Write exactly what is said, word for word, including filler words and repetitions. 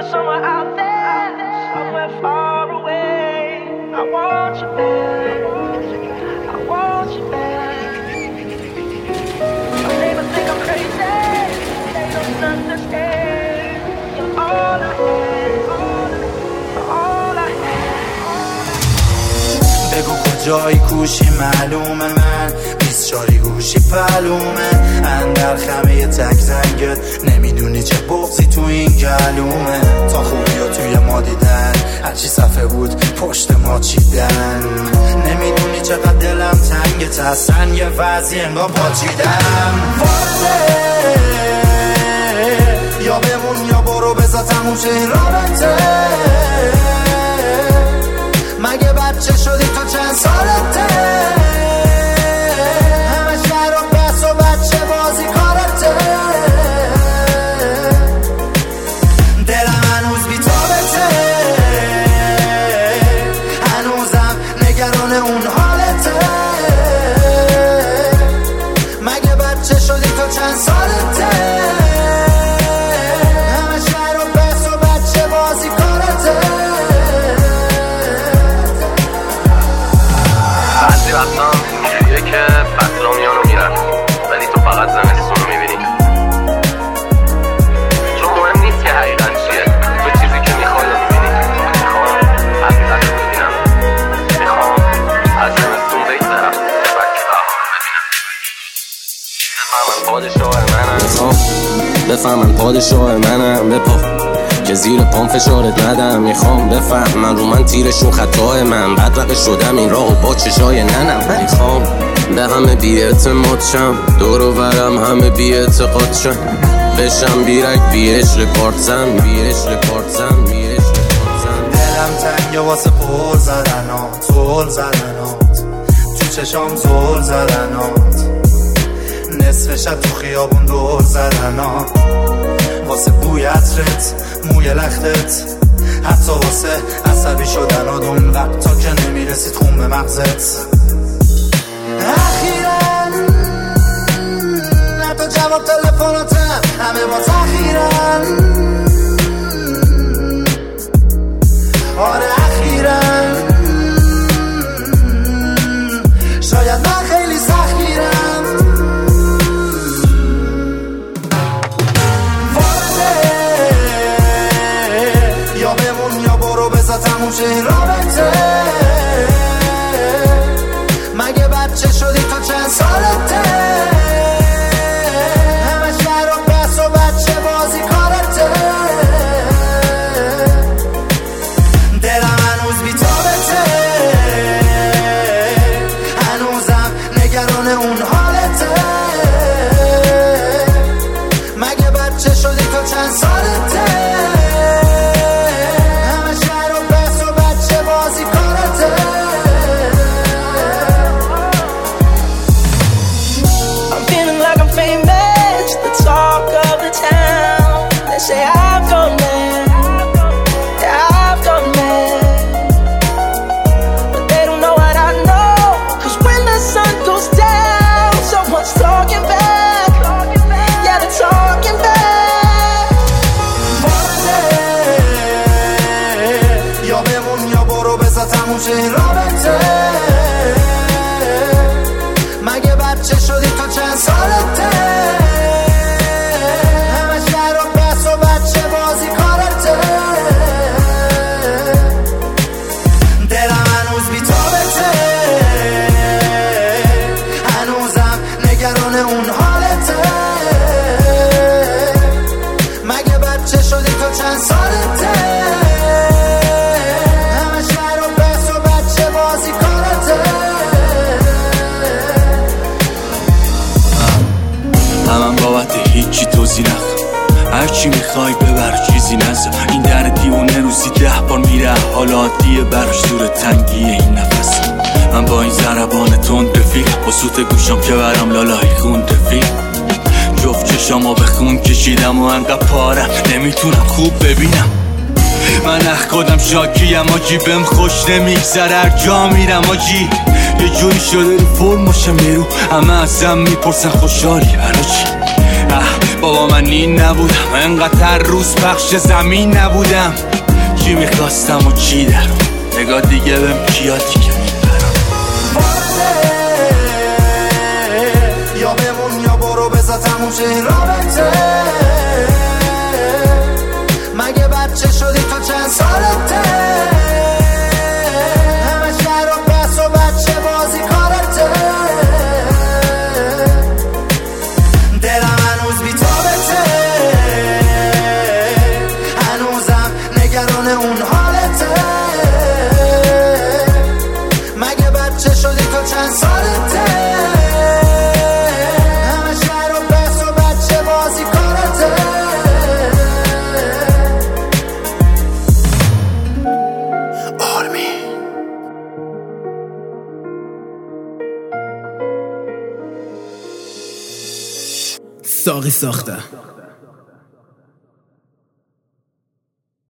somewhere out there, somewhere far away. I want you back, I want you back. My neighbors think I'm crazy, they don't understand. You're all I had, all I had. بگو کجایی کوشی معلومه، من بیست چاری گوشی پلومه، اندر خمه تک زنگت نمیدونی چه بغضی تو این گلومه. تا خوبی ها توی ما دیدن، هرچی صفحه بود پشت ما چیدن، نمیدونی چقدر دلم تنگت، اصلا یه وضعی انگار پاچیدم. وارده یا بمون یا برو بذار تموم شه این رابطه. مگه بچه شدی تو چند سالته؟ همه شهر و بس و بچه بازی کارته. دلم هنوز بی تابته، هنوزم نگران اون حالته. مگه بچه شدی تو چند سالته؟ همه شهر و بس و بچه بازی کارته. بعضی وقتا اینجوریه که فصلا میان و میرن، ولی تو فقط زمستون رو میبینی. چون مهم نیست که حقیقت چیه، تو چیزی که میخوای رو میبینی. میخوام حقیقت رو ببینم، میخوام از زمستون بگذرم بلکه بهار رو ببینم. بفهمن پادشاه منم، میخوام بفهمن پادشاه منم. بپا که زیر پام فشارت ندم، میخوام بفهم من رو من تیرشون خطای من، بدرقه شدم این راه و با چشای ننم. میخوام به همه بی اعتماد شم، دور و برم همه بی اعتقاد شم، بشم بیرک بی عشق پارتزن، بی عشق پارتزن، بی عشق پارتزن. دلم تنگه واسه پر زدنات، زل زدنات تو چشام، زل زدنات نصف شب تو خیابون دور زدنات، واسه بوی عطرت، موی لختت، حتی واسه عصبی شدن و اون وقتا که نمیرسید خون به مغزت. اخیراً حتی جواب تلفناتم همه با تأخیرن. آره اخیراً شاید من خیلی سختگیرم. تموم شه این رابطه. مگه بچه شدی تو چند سالته؟ همه شهر و بس و بچه بازی کارته. دلم هنوز بی تابته، هنوزم نگران اون حالته. مگه بچه شدی تو چند سالته؟ Say I've gone mad, yeah, I've gone mad, but they don't know what I know. Cause when the sun goes down, someone's talking back, yeah, they're talking back. یا بمون یا برو بذار تموم شه این رابطه. مگه بچه شدی تو چند سالته؟ هرچی میخوای ببر چیزی نزا، این در دیونه روزی ده بار میره، حالا عادیه براش دور تنگیه این نفس. من با این ضربان تند رفیق، با سوت گوشم که برم لالای خون رفیق. جفت چشامو به خون کشیدم و انقدر پارم نمیتونم خوب ببینم. من اخکادم شاکیم آجی، بهم خوش نمیگذره هر جا میرم آجی. یه جوری شده رو فرماشم میرو، همه ازم میپرسن خوشحالی الان چی؟ بابا من این نبودم، انقدر روز پخش زمین نبودم. چی میخواستم و چی درم، نگاه دیگه بهم کیا دیگه میبرم. یا بمون یا برو بذار تموم شه این رابطه. مگه بچه شدی تو چند سالته؟ همه شهر و بس و بچه بازی کارته. دلم هنوز بی‌تابته، هنوزم نگران اون حالته. مگه بچه شدی تو چند سالته؟ همه شهر و بس و بچه بازی کارته. ساقی ساخته